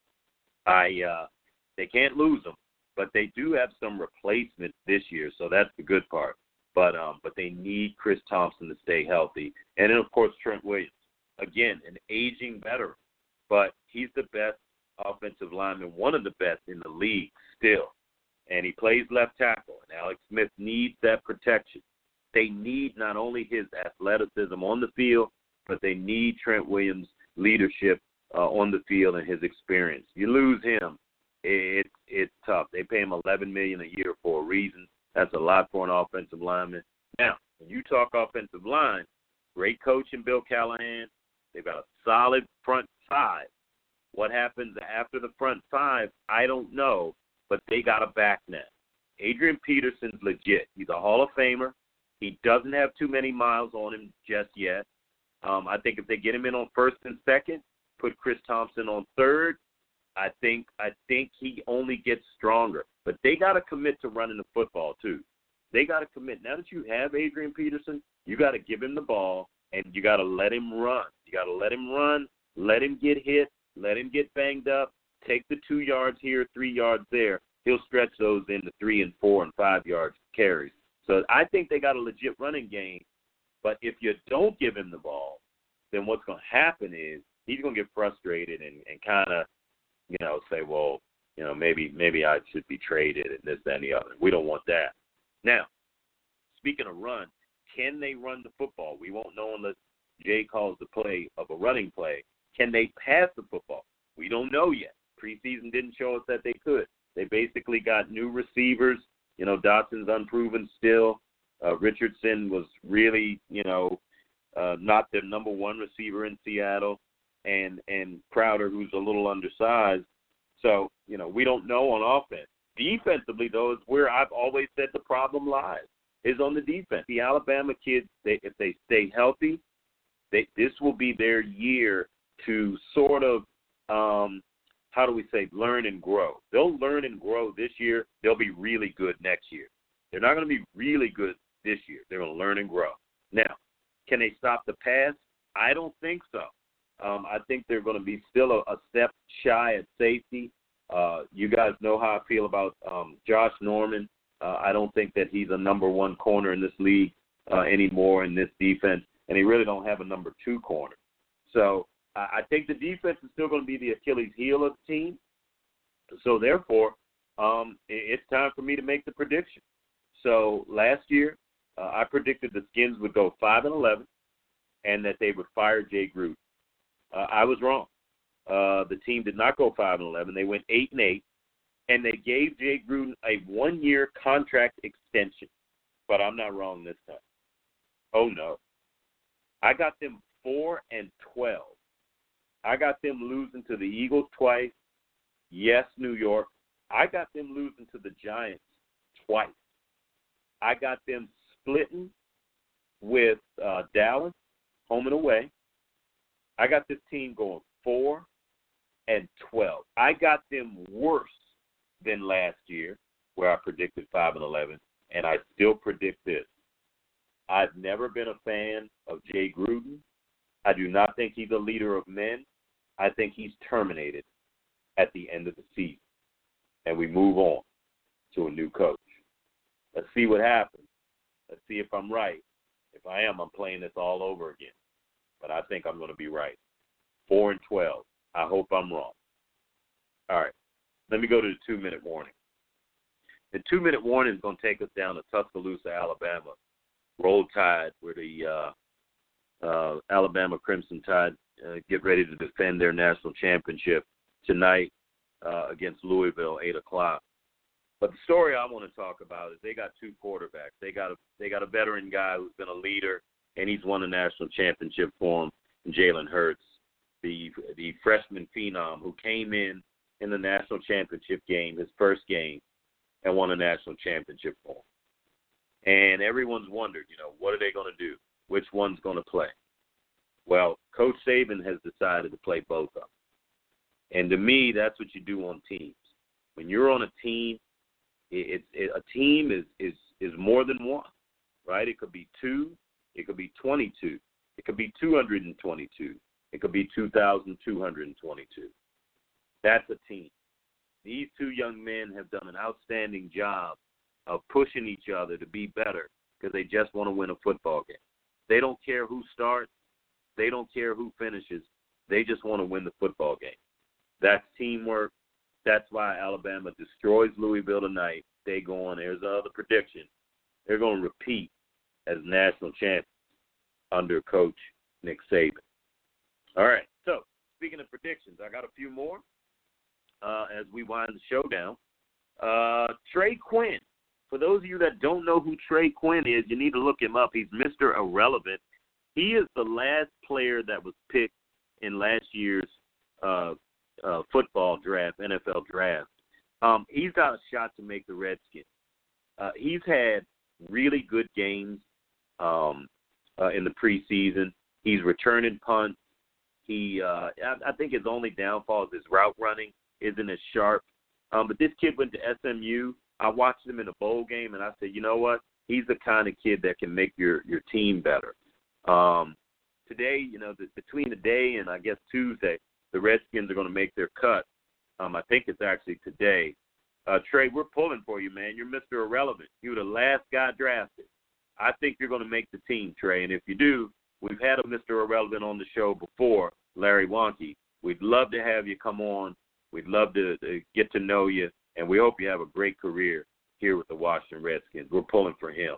They can't lose him, but they do have some replacements this year, so that's the good part. But they need Chris Thompson to stay healthy. And then, of course, Trent Williams. Again, an aging veteran, but he's the best offensive lineman, one of the best in the league still. And he plays left tackle, and Alex Smith needs that protection. They need not only his athleticism on the field, but they need Trent Williams' leadership on the field and his experience. You lose him, it's tough. They pay him $11 million a year for a reason. That's a lot for an offensive lineman. Now, when you talk offensive line, great coach in Bill Callahan. They've got a solid front five. What happens after the front five, I don't know. But they got a back now. Adrian Peterson's legit. He's a Hall of Famer. He doesn't have too many miles on him just yet. I think if they get him in on first and second, put Chris Thompson on third, I think he only gets stronger. But they got to commit to running the football too. They got to commit. Now that you have Adrian Peterson, you got to give him the ball, and you got to let him run. You got to let him run, let him get hit, let him get banged up. Take the 2 yards here, 3 yards there. He'll stretch those into 3 and 4 and 5 yards carries. So I think they got a legit running game. But if you don't give him the ball, then what's going to happen is he's going to get frustrated and kind of, say, well, maybe I should be traded and this, that, and the other. We don't want that. Now, speaking of run, can they run the football? We won't know unless Jay calls the play of a running play. Can they pass the football? We don't know yet. Preseason didn't show us that they could. They basically got new receivers. Dotson's unproven still. Richardson was really, not their number one receiver in Seattle, and Crowder, who's a little undersized. So, we don't know on offense. Defensively, though, is where I've always said the problem lies, is on the defense. The Alabama kids, if they stay healthy, this will be their year to sort of, learn and grow. They'll learn and grow this year. They'll be really good next year. They're not going to be really good this year. They're going to learn and grow. Now, can they stop the pass? I don't think so. I think they're going to be still a step shy at safety. You guys know how I feel about Josh Norman. I don't think that he's a number one corner in this league anymore in this defense, and they really don't have a number two corner. So I think the defense is still going to be the Achilles heel of the team. So, therefore, it's time for me to make the prediction. So, last year, I predicted the Skins would go 5-11 and that they would fire Jay Gruden. I was wrong. The team did not go 5-11. They went 8-8, and they gave Jay Gruden a one-year contract extension. But I'm not wrong this time. Oh, no. I got them 4-12. I got them losing to the Eagles twice. Yes, New York. I got them losing to the Giants twice. I got them splitting with Dallas, home and away. I got this team going 4-12. I got them worse than last year, where I predicted 5-11, and I still predict this. I've never been a fan of Jay Gruden. I do not think he's a leader of men. I think he's terminated at the end of the season, and we move on to a new coach. Let's see what happens. Let's see if I'm right. If I am, I'm playing this all over again. But I think I'm going to be right. 4-12. I hope I'm wrong. All right. Let me go to the 2-minute warning. The 2-minute warning is going to take us down to Tuscaloosa, Alabama. Roll Tide, where the Alabama Crimson Tide get ready to defend their national championship tonight against Louisville, 8 o'clock. But the story I want to talk about is they got two quarterbacks. They got a veteran guy who's been a leader, and he's won a national championship for him, Jalen Hurts, the freshman phenom who came in the national championship game, his first game, and won a national championship for him. And everyone's wondered, what are they going to do? Which one's going to play? Well, Coach Saban has decided to play both of them. And to me, that's what you do on teams. When you're on a team, a team is more than one, right? It could be 2, it could be 22, it could be 222, it could be 2,222. That's a team. These two young men have done an outstanding job of pushing each other to be better because they just want to win a football game. They don't care who starts. They don't care who finishes. They just want to win the football game. That's teamwork. That's why Alabama destroys Louisville tonight. They go on. There's another prediction. They're going to repeat as national champions under Coach Nick Saban. All right. So, speaking of predictions, I got a few more as we wind the show down. Trey Quinn. For those of you that don't know who Trey Quinn is, you need to look him up. He's Mr. Irrelevant. He is the last player that was picked in last year's football draft, NFL draft. He's got a shot to make the Redskins. He's had really good games in the preseason. He's returning punts. I think his only downfall is his route running isn't as sharp. But this kid went to SMU. I watched him in a bowl game, and I said, you know what? He's the kind of kid that can make your team better. Today, between today and I guess Tuesday, the Redskins are going to make their cut. I think it's actually today. Trey, we're pulling for you, man. You're Mr. Irrelevant. You were the last guy drafted. I think you're going to make the team, Trey. And if you do, we've had a Mr. Irrelevant on the show before, Larry Wonke. We'd love to have you come on. We'd love to get to know you, and we hope you have a great career here with the Washington Redskins. We're pulling for him.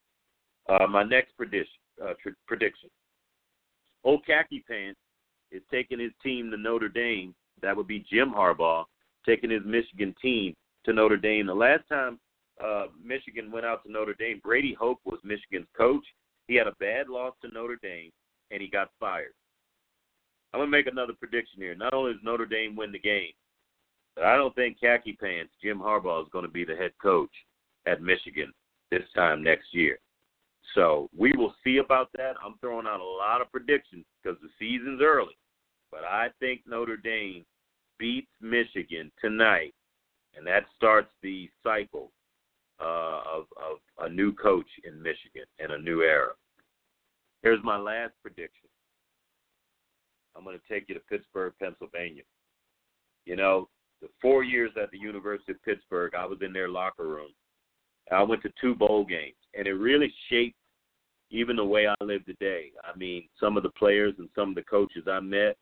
My next prediction. Old Khaki Pants is taking his team to Notre Dame. That would be Jim Harbaugh taking his Michigan team to Notre Dame. The last time Michigan went out to Notre Dame. Brady Hoke was Michigan's coach. He had a bad loss to Notre Dame, and he got fired. I'm going to make another prediction here. Not only does Notre Dame win the game, but I don't think khaki pants Jim Harbaugh is going to be the head coach at Michigan this time next year. So we will see about that. I'm throwing out a lot of predictions because the season's early. But I think Notre Dame beats Michigan tonight, and that starts the cycle of a new coach in Michigan and a new era. Here's my last prediction. I'm going to take you to Pittsburgh, Pennsylvania. You know, the 4 years at the University of Pittsburgh, I was in their locker room. I went to 2 bowl games, and it really shaped even the way I live today. I mean, some of the players and some of the coaches I met,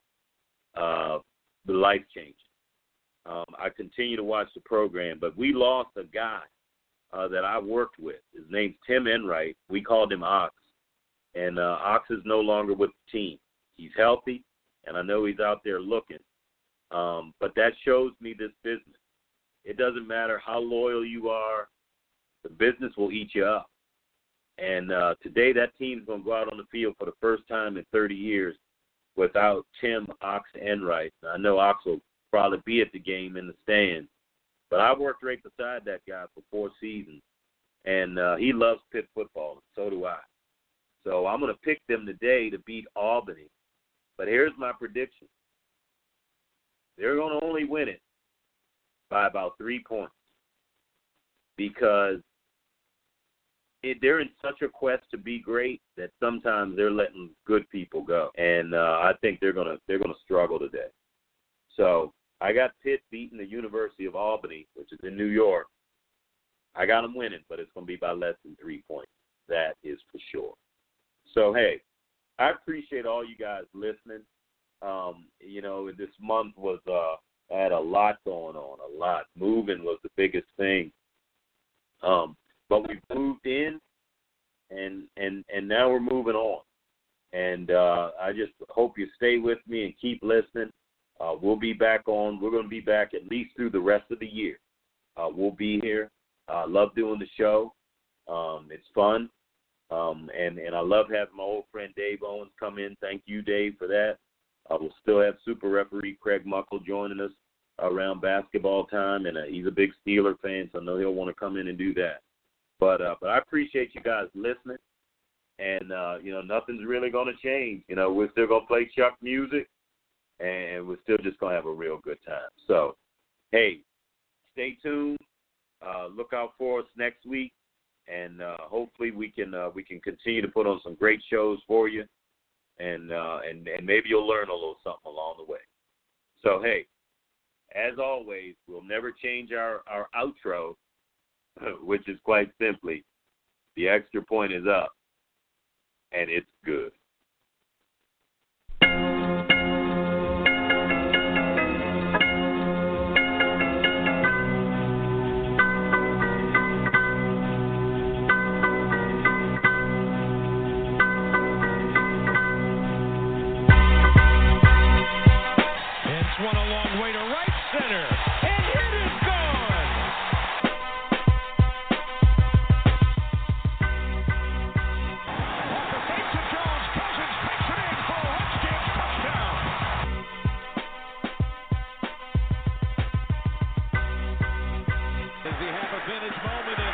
the life-changing. I continue to watch the program, but we lost a guy that I worked with. His name's Tim Enright. We called him Ox, and Ox is no longer with the team. He's healthy, and I know he's out there looking. But that shows me this business. It doesn't matter how loyal you are. The business will eat you up. And today that team's going to go out on the field for the first time in 30 years without Tim Ox Enright. I know Ox will probably be at the game in the stands. But I worked right beside that guy for 4 seasons. And he loves Pitt football, and so do I. So I'm going to pick them today to beat Albany. But here's my prediction. They're going to only win it by about 3 points because they're in such a quest to be great that sometimes they're letting good people go, and I think they're gonna struggle today. So I got Pitt beating the University of Albany, which is in New York. I got them winning, but it's gonna be by less than 3 points. That is for sure. So hey, I appreciate all you guys listening. You know, this month was had a lot going on, a lot. Moving was the biggest thing. But we've moved in, and now we're moving on. And I just hope you stay with me and keep listening. We'll be back on. We're going to be back at least through the rest of the year. We'll be here. I love doing the show. It's fun. And I love having my old friend Dave Owens come in. Thank you, Dave, for that. We'll still have super referee Craig Muckle joining us around basketball time, and he's a big Steeler fan, so I know he'll want to come in and do that. But I appreciate you guys listening, and, you know, nothing's really going to change. You know, we're still going to play Chuck music, and we're still just going to have a real good time. So, hey, stay tuned. Look out for us next week, and hopefully we can continue to put on some great shows for you, and maybe you'll learn a little something along the way. So, hey, as always, we'll never change our outro, which is quite simply, the extra point is up, and it's good. One a long way to right center, and it is gone. Off the face of Jones, Cousins takes it in for a Redskins touchdown. Does he have a vintage moment in